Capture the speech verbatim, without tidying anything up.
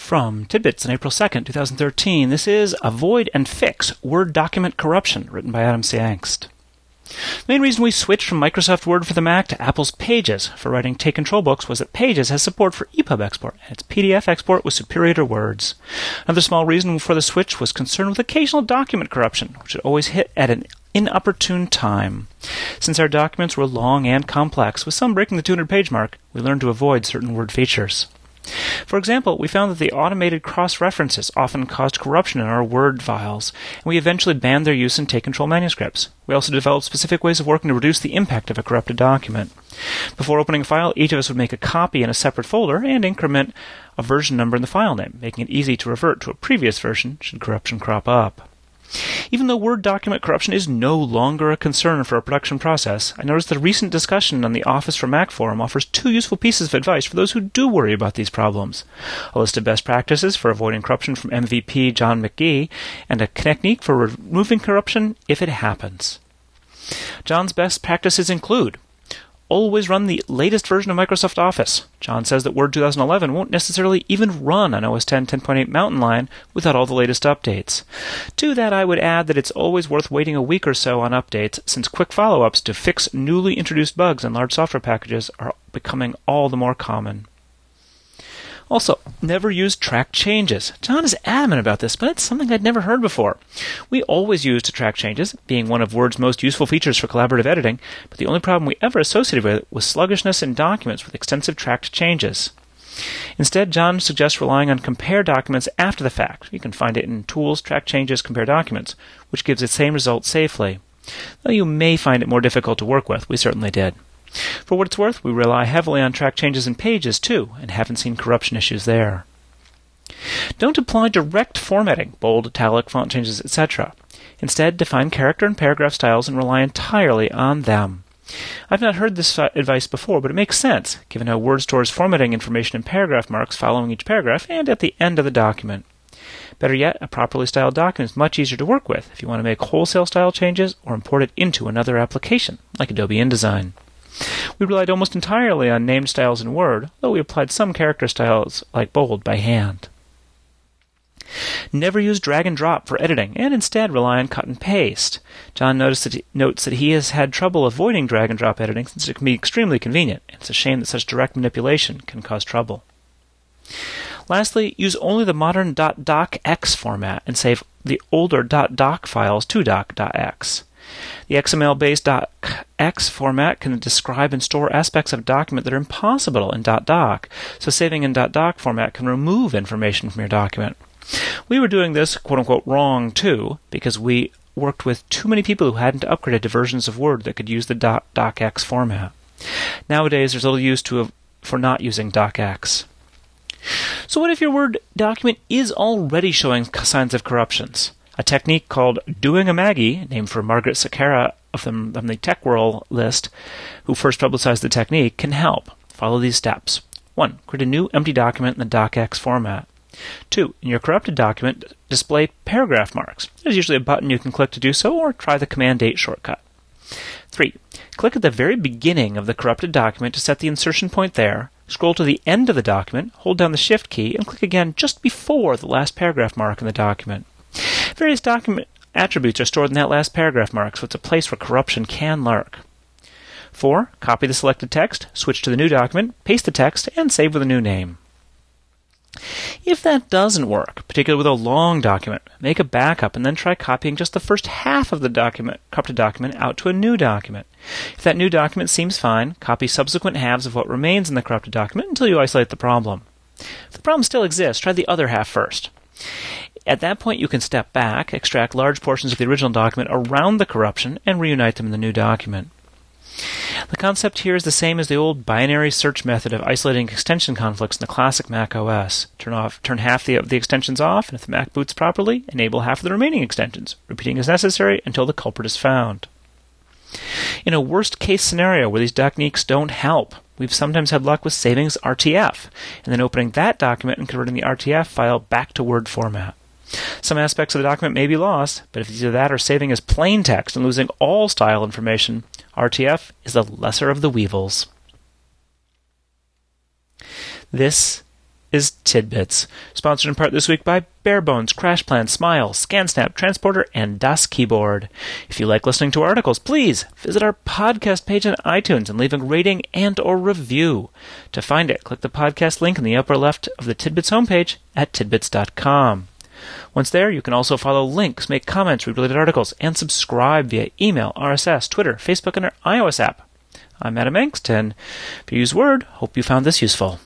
From Tidbits on April second, twenty thirteen, this is Avoid and Fix Word Document Corruption, written by Adam C. Angst. The main reason we switched from Microsoft Word for the Mac to Apple's Pages for writing Take Control books was that Pages has support for E P U B export, and its P D F export was superior to Word's. Another small reason for the switch was concern with occasional document corruption, which had always hit at an inopportune time. Since our documents were long and complex, with some breaking the two hundred page mark, we learned to avoid certain Word features. For example, we found that the automated cross-references often caused corruption in our Word files, and we eventually banned their use in Take Control manuscripts. We also developed specific ways of working to reduce the impact of a corrupted document. Before opening a file, each of us would make a copy in a separate folder and increment a version number in the file name, making it easy to revert to a previous version should corruption crop up. Even though Word document corruption is no longer a concern for a production process, I noticed that a recent discussion on the Office for Mac forum offers two useful pieces of advice for those who do worry about these problems. A list of best practices for avoiding corruption from M V P John McGee, and a technique for removing corruption if it happens. John's best practices include: always run the latest version of Microsoft Office. John says that Word twenty eleven won't necessarily even run on O S ten ten point eight Mountain Lion without all the latest updates. To that, I would add that it's always worth waiting a week or so on updates, since quick follow-ups to fix newly introduced bugs in large software packages are becoming all the more common. Also, never use track changes. John is adamant about this, but it's something I'd never heard before. We always use to track changes, being one of Word's most useful features for collaborative editing, but the only problem we ever associated with it was sluggishness in documents with extensive tracked changes. Instead, John suggests relying on compare documents after the fact. You can find it in Tools, Track Changes, Compare Documents, which gives the same result safely. Though you may find it more difficult to work with, we certainly did. For what it's worth, we rely heavily on track changes in Pages, too, and haven't seen corruption issues there. Don't apply direct formatting, bold, italic, font changes, et cetera. Instead, define character and paragraph styles and rely entirely on them. I've not heard this advice before, but it makes sense, given how Word stores formatting information in paragraph marks following each paragraph and at the end of the document. Better yet, a properly styled document is much easier to work with if you want to make wholesale style changes or import it into another application, like Adobe InDesign. We relied almost entirely on named styles in Word, though we applied some character styles, like bold, by hand. Never use drag and drop for editing, and instead rely on cut and paste. John noticed that he, notes that he has had trouble avoiding drag and drop editing since it can be extremely convenient, and it's a shame that such direct manipulation can cause trouble. Lastly, use only the modern .docx format and save the older .doc files to .docx. The X M L-based .docx format can describe and store aspects of a document that are impossible in .doc, so saving in .doc format can remove information from your document. We were doing this, quote-unquote, wrong, too, because we worked with too many people who hadn't upgraded to versions of Word that could use the .docx format. Nowadays, there's little use to for not using docx. So what if your Word document is already showing signs of corruptions? A technique called Doing a Maggie, named for Margaret Sakara from the Tech World list, who first publicized the technique, can help. Follow these steps. one. Create a new empty document in the docx format. two. In your corrupted document, display paragraph marks. There's usually a button you can click to do so, or try the Command eight shortcut. three. Click at the very beginning of the corrupted document to set the insertion point there. Scroll to the end of the document, hold down the Shift key, and click again just before the last paragraph mark in the document. Various document attributes are stored in that last paragraph mark, so it's a place where corruption can lurk. four. Copy the selected text, switch to the new document, paste the text, and save with a new name. If that doesn't work, particularly with a long document, make a backup and then try copying just the first half of the document, corrupted document out to a new document. If that new document seems fine, copy subsequent halves of what remains in the corrupted document until you isolate the problem. If the problem still exists, try the other half first. At that point, you can step back, extract large portions of the original document around the corruption, and reunite them in the new document. The concept here is the same as the old binary search method of isolating extension conflicts in the classic Mac O S. Turn off, turn half the, the extensions off, and if the Mac boots properly, enable half of the remaining extensions, repeating as necessary until the culprit is found. In a worst-case scenario where these techniques don't help, we've sometimes had luck with saving as R T F, and then opening that document and converting the R T F file back to Word format. Some aspects of the document may be lost, but if either that or saving as plain text and losing all style information, R T F is the lesser of the weevils. This is Tidbits, sponsored in part this week by Barebones, CrashPlan, Smile, ScanSnap, Transporter, and Das Keyboard. If you like listening to articles, please visit our podcast page on iTunes and leave a rating and or review. To find it, click the podcast link in the upper left of the Tidbits homepage at tidbits dot com. Once there, you can also follow links, make comments, read related articles, and subscribe via email, R S S, Twitter, Facebook, and our iOS app. I'm Adam Engst, and if you use Word, hope you found this useful.